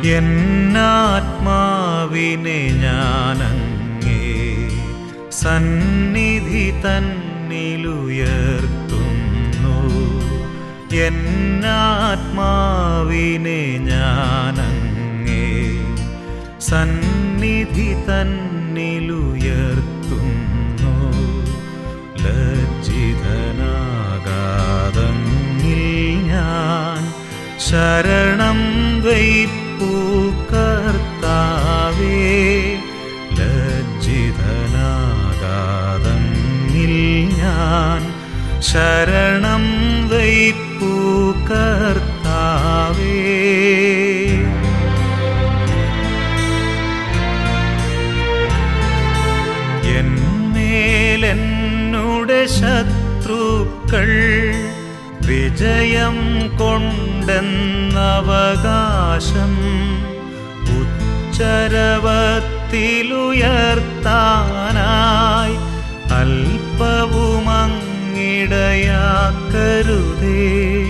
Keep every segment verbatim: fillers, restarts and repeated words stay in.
എന്നാത്മാവിനെ ഞാനങ്ങേ സന്നിധി തന്നിലുയർത്തുന്നു. എന്നാത്മാവിനെ ഞാനങ്ങേ സന്നിധി തന്നിലുയർത്തുന്നു. ലജ്ജിതനാകാതങ്ങിൽ ഞാൻ ശരണം വയ്പ്പു കർത്താവേ. ലജ്ജിതനാകാതങ്ങിൽ ഞാൻ ശരണം വയ്പ്പു കർത്താവേ. എന്മേലെന്നുടെ ശത്രുക്കൾ വിജയം കൊണ്ടെന്നവകാശം ഉച്ചരവത്തിലുയർത്താനായി അല്പവുമങ്ങിടയാക്കരുതേ,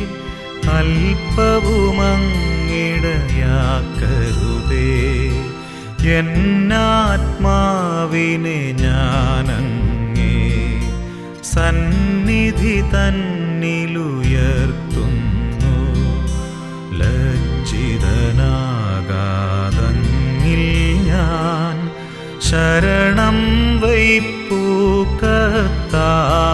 അല്പവുമങ്ങിടയാക്കരുതേ. എന്നാത്മാവിനെ ഞാനങ്ങേ സന്നിധി തന്നിലുയർത്തുന്നു. ലജ്ജിതനാകാതങ്ങിൽ ഞാൻ ശരണം വയ്പ്പു കർത്താവേ.